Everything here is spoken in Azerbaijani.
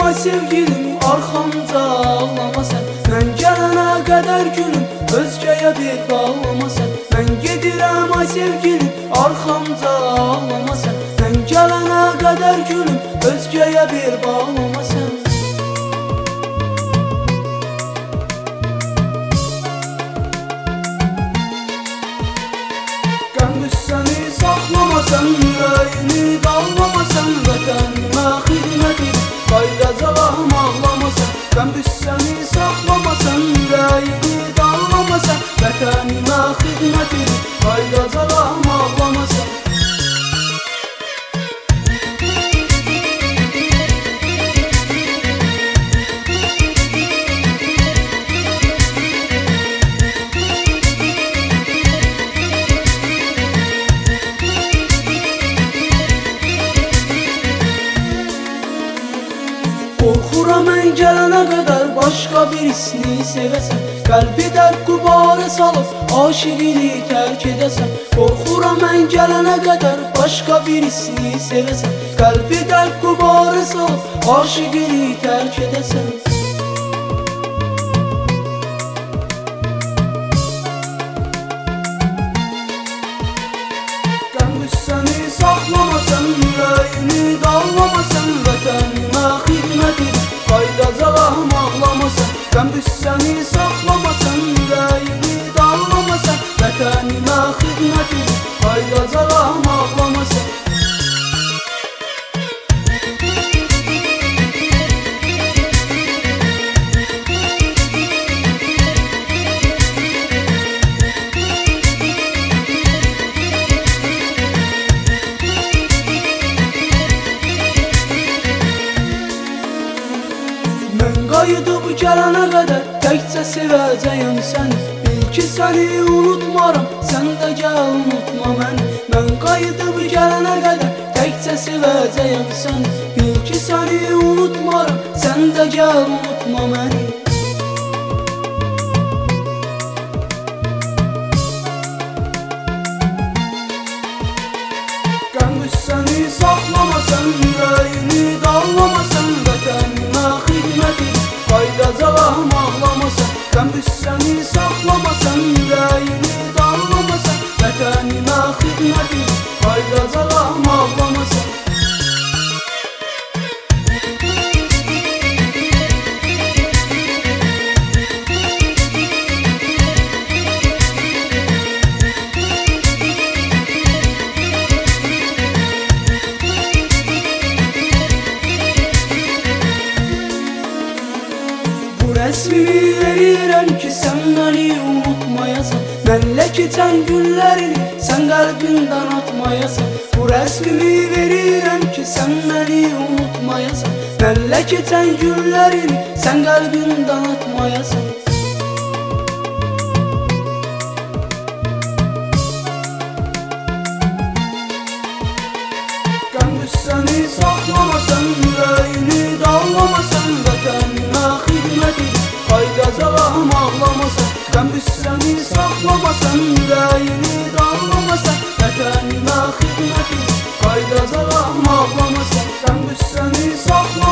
ay sevgilim, arxamca ağlama sən. Mən gələnə qədər gülüm, özgəyə bir bağlama sən. Mən gedirəm ay sevgilim, arxamca ağlama sən. Mən gələnə qədər gülüm, özgəyə bir bağlama sən. Qəm-qüssəni saxlamasan, ürəyini dağlamasan, vətənimə xidmət edib qayıdacağam ağlamasan. Qəm-qüssəni saxlamasan, ürəyini dağlamasan, vətənimə xidmət edib qayıdacağam ağlamasan. Qorxuram mən gələnə qədər başqa birisini sevəsən. Qəlbi dərd qubara salıb aşiqini tərk edəsən. Qorxuram mən gələnə qədər başqa birisini sevəsən. Qəlbi dərd qubara salıb aşiqini tərk edəsən. Qəm-qüssəni saxlamasan, ürəyini dağlamasan, vətənimə xidmət edib qayıdacağam ağlamasan. Qəm-qüssəni saxlamasan, ürəyini dağlamasan, vətənimə xidmət edib qayıdacağam ağlamasan. Qayıdıb gələnə qədər təkcə sevəcəyəm səni. Bil ki səni unutmaram, sən də gəl unutma məni. Mən qayıdıb gələnə qədər təkcə sevəcəyəm səni. Bil ki səni unutmaram, sən də gəl unutma məni. Qəm-qüssəni saxlamasan, ürəyini dağlamasan, vətənimə xidmət edib qayıdacağam ağlamasan. Qəm-qüssəni saxlamasan, ürəyini dağlamasan, vətənimə xidmət edib qayıdacağam ağlamasan. Rəsmimi verirəm ki, sən məni unutmayasan. Mənlə keçən günlərini sən qəlbindən atmayasan. Bu rəsmimi verirəm ki, sən məni unutmayasan. Mənlə keçən günlərini sən qəlbindən atmayasan. Qəm-qüssəni saxlamasan, ürəyini dağlamasan, vətənimə xidmət edib qayıdacağam ağlamasan. Qəm-qüssəni saxlamasan, ürəyini dağlamasan, vətənimə xidmət edib qayıdacağam ağlamasan. Qəm-qüssəni saxlamasan.